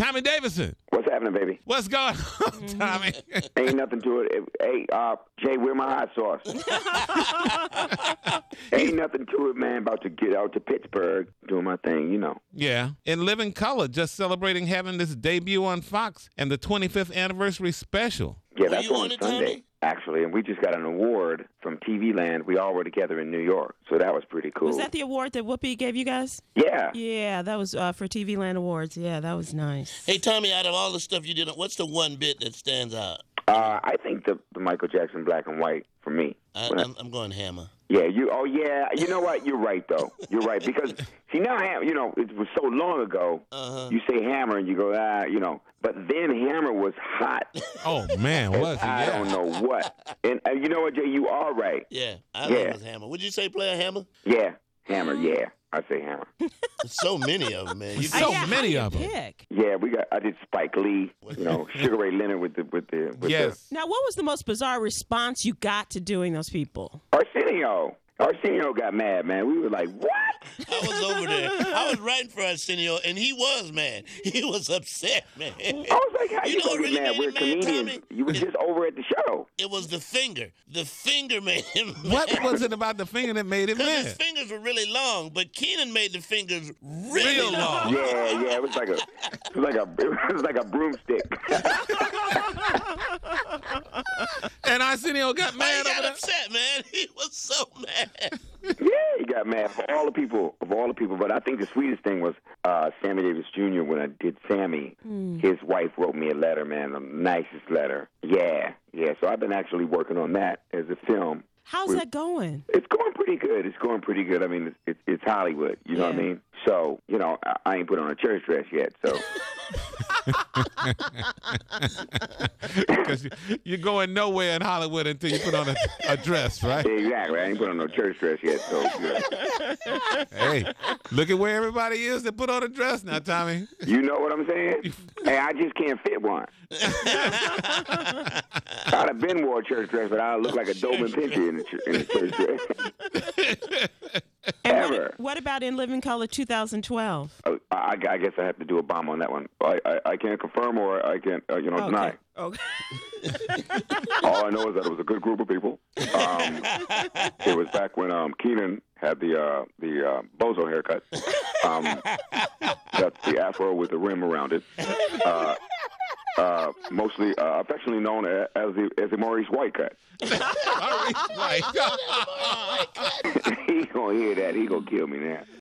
Tommy Davidson. What's happening, baby? What's going on, Tommy? Ain't nothing to it. Hey, Jay, where my hot sauce? Ain't nothing to it, man. About to get out to Pittsburgh, doing my thing, you know. Yeah. In Living Color, just celebrating having this debut on Fox and the 25th anniversary special. Yeah, that's on Sunday, actually. And we just got an award from TV Land. We all were together in New York, so that was pretty cool. Was that the award that Whoopi gave you guys? Yeah. Yeah, that was for TV Land Awards. Yeah, that was nice. Hey, Tommy, out of all the stuff you did, what's the one bit that stands out? I think the Michael Jackson Black and White for me. I'm going Hammer. Yeah, you know what? You're right, though. You're right. Because, see, now, it was so long ago, you say Hammer and you go, but then Hammer was hot. Oh, man, was he? I don't know what. And you know what, Jay, you are right. Yeah, I think it was Hammer. Would you say Player Hammer? Yeah, Hammer, yeah. I say Hammer. So many of them, man. Many of them. Yeah, I did Spike Lee, Sugar Ray Leonard with the Yes. Now, what was the most bizarre response you got to doing those people? Arsenio got mad, man. We were like, what? I was over there. I was writing for Arsenio, and he was mad. He was upset, man. I was like, how you gonna really get mad? We're comedians. Tommy? You were just over at the show. It was the finger. The finger made him mad. What was it about the finger that made him Because mad? his fingers were really long, but Keenan made the fingers really long. Yeah, it was like a broomstick. And Arsenio got mad He over got that? upset, man. He was so mad. Yeah, he got mad of all the people. But I think the sweetest thing was Sammy Davis Jr. when I did Sammy. His wife wrote me a letter, man, the nicest letter. Yeah. So I've been actually working on that as a film. How's that going? It's going pretty good. I mean, it's Hollywood, you know what I mean? So, I ain't put on a church dress yet, so. Because you're going nowhere in Hollywood until you put on a dress, right? Exactly. I ain't put on no church dress yet, so. Yeah. Hey, look at where everybody is that put on a dress now, Tommy. You know what I'm saying? Hey, I just can't fit one. I'd have been wore a church dress, but I look like a Doberman Pinscher in the church dress. And what about In Living Color 2012? I guess I have to do a bomb on that one. I can't confirm or I can't, deny. Okay. All I know is that it was a good group of people. It was back when Keenan had the bozo haircut. That's the afro with the rim around it. Mostly affectionately known as the Maurice White cut. Maurice White. He gonna hear that. He gonna kill me now.